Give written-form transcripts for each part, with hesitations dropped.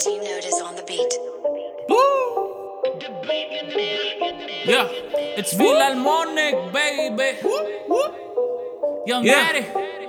D-Note is on the beat. Yeah, it's Philharmonic, baby. Young Daddy.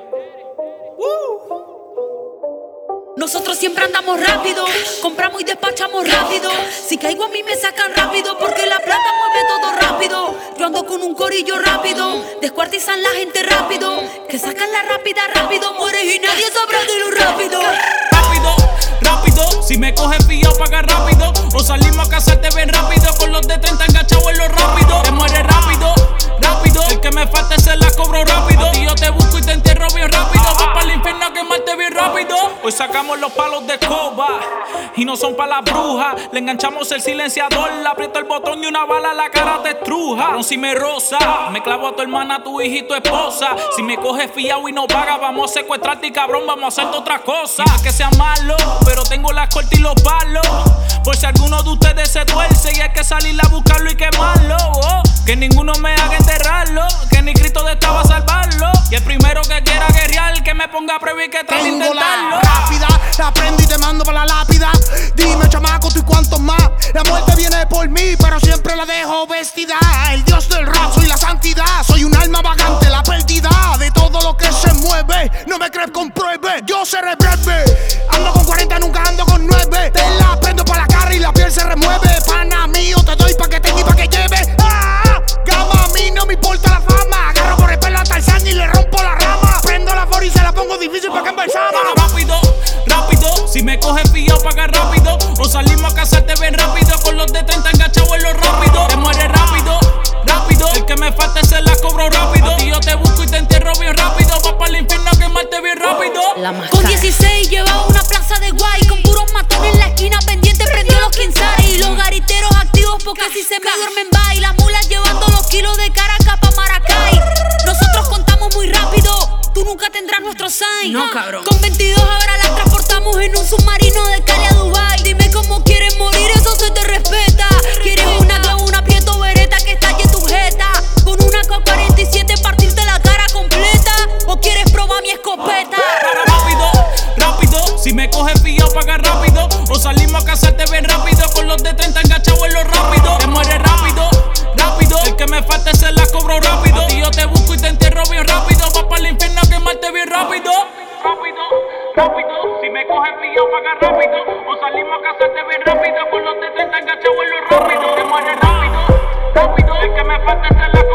Nosotros siempre andamos rápido, compramos y despachamos rápido. Si caigo a mí me sacan rápido, porque la plata mueve todo rápido. Yo ando con un corillo rápido, descuartizan la gente rápido, que sacan la rápida rápido, mueres y nadie sabrá de lo rápido. Rápido, rápido, si me coges pillado paga rápido. O salimos a casarte bien rápido, con los de 30 enganchados en lo rápido. Te mueres rápido, rápido, el que me falte se la cobro rápido. A ti yo te busco y te entierro bien rápido. Vas para el infierno a quemarte bien rápido. Hoy sacamos los palos de escoba y no son pa' las brujas. Le enganchamos el silenciador, le aprieto el botón y una bala a la cara te estruja. Cabrón, si me roza, me clavo a tu hermana, tu hija y tu esposa. Si me coges fiado y no paga, vamos a secuestrarte y cabrón, vamos a hacerte otra cosa. No es que sea malo, pero tengo las cortas y los palos, por si alguno de ustedes se tuerce y hay que salir a buscarlo y quemarlo. Que ninguno me haga enterrarlo, que ni Cristo de esta va a salvarlo. Y el primero que quiera guerrear, que me ponga a prueba y que trate de intentarlo. Rápida, la prendo y te mando para la lápida. Dime, chamaco, tú y cuántos más. La muerte viene por mí, pero siempre la dejo vestida. El Dios del rap, soy la santidad. Soy un alma vagante, la pérdida de todo lo que se mueve. No me crees, compruebe, yo seré breve. Ando con 40, nunca ando con 9. Te la prendo para la cara y la piel se remueve. Pana mío, te doy pa' que tenga y pa' que lleve. Gama, a mí no me importa la fama. Agarro por el pelo a Tarzán y le rompo la rama. Prendo la for y se la pongo difícil pa' que embalsama. Rápido, rápido, si me coges pillado paga rápido. O salimos a casarte bien rápido, con los de 30 enganchados en lo rápido. Te mueres rápido, rápido, el que me falte se la cobro rápido. A ti yo te busco y te entierro bien rápido. Vas para el infierno a quemarte bien rápido. Con 16 llevaba una plaza de guay, con puros matones en la esquina pendiente, prendió los 15 y los gariteros activos porque si se me duermen va. Y las mulas llevando los kilos de Caracas pa' Maracay. Nosotros contamos muy rápido, tú nunca tendrás nuestro sign. No, cabrón. Con 22 ahora las transportamos en un submarino de Cali a Dubai. Dime cómo quieres morir, eso se te respeta. Quieres una con una Prieto Beretta que estalle tu jeta, con una K-47 partirte la cara completa, o quieres probar mi escopeta. Rápido, rápido, si me coges pillado paga rápido. O salimos a casarte bien rápido, con los de 30 enganchados en lo rápido. Te mueres rápido, rápido, el que me falte se la cobro rápido. A ti yo te busco y te entierro bien rápido. Vas para el infierno a quemarte bien rápido. Rápido, rápido, si me coges pillado paga rápido. O salimos a casarte bien rápido, con los de 30 enganchados en lo rápido. Te mueres rápido, rápido, el que me falte se la